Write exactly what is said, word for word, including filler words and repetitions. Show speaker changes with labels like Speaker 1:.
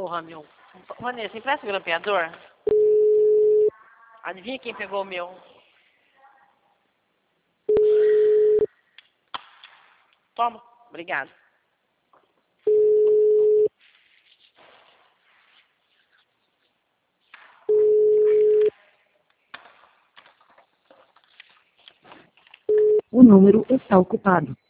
Speaker 1: Porra, meu. Vanessa, empresta o grampeador? Adivinha quem pegou o meu? Toma. Obrigado.
Speaker 2: O número está ocupado.